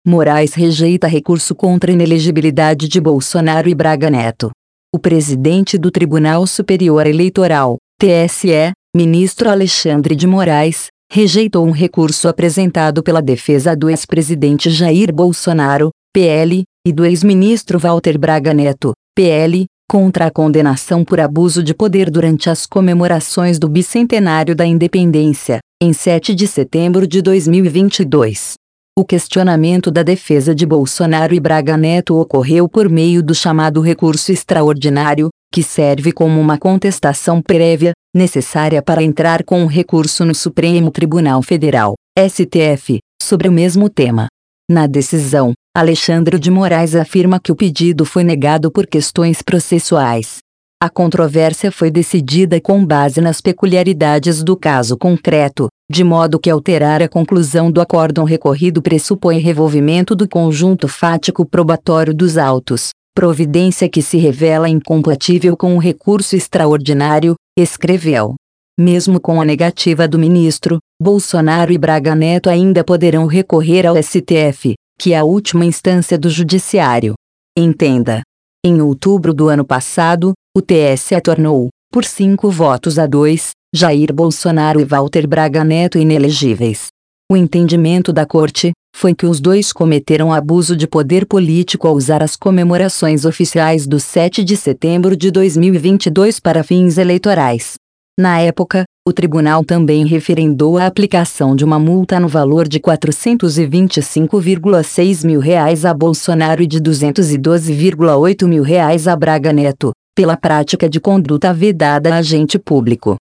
Moraes rejeita recurso contra inelegibilidade de Bolsonaro e Braga Neto. O presidente do Tribunal Superior Eleitoral, TSE, ministro Alexandre de Moraes, rejeitou um recurso apresentado pela defesa do ex-presidente Jair Bolsonaro, PL, e do ex-ministro Walter Braga Neto, PL, contra a condenação por abuso de poder durante as comemorações do bicentenário da independência, em 7 de setembro de 2022. O questionamento da defesa de Bolsonaro e Braga Neto ocorreu por meio do chamado recurso extraordinário, que serve como uma contestação prévia, necessária para entrar com um recurso no Supremo Tribunal Federal, STF, sobre o mesmo tema. Na decisão, Alexandre de Moraes afirma que o pedido foi negado por questões processuais. A controvérsia foi decidida com base nas peculiaridades do caso concreto, de modo que alterar a conclusão do acórdão recorrido pressupõe revolvimento do conjunto fático probatório dos autos, providência que se revela incompatível com o recurso extraordinário, escreveu. Mesmo com a negativa do ministro, Bolsonaro e Braga Neto ainda poderão recorrer ao STF, que é a última instância do judiciário. Entenda. Em outubro do ano passado, o TSE tornou, por 5 votos a 2, Jair Bolsonaro e Walter Braga Neto inelegíveis. O entendimento da Corte foi que os dois cometeram abuso de poder político ao usar as comemorações oficiais do 7 de setembro de 2022 para fins eleitorais. Na época, o tribunal também referendou a aplicação de uma multa no valor de R$ 425,6 mil a Bolsonaro e de R$ 212,8 mil a Braga Neto, pela prática de conduta vedada a agente público.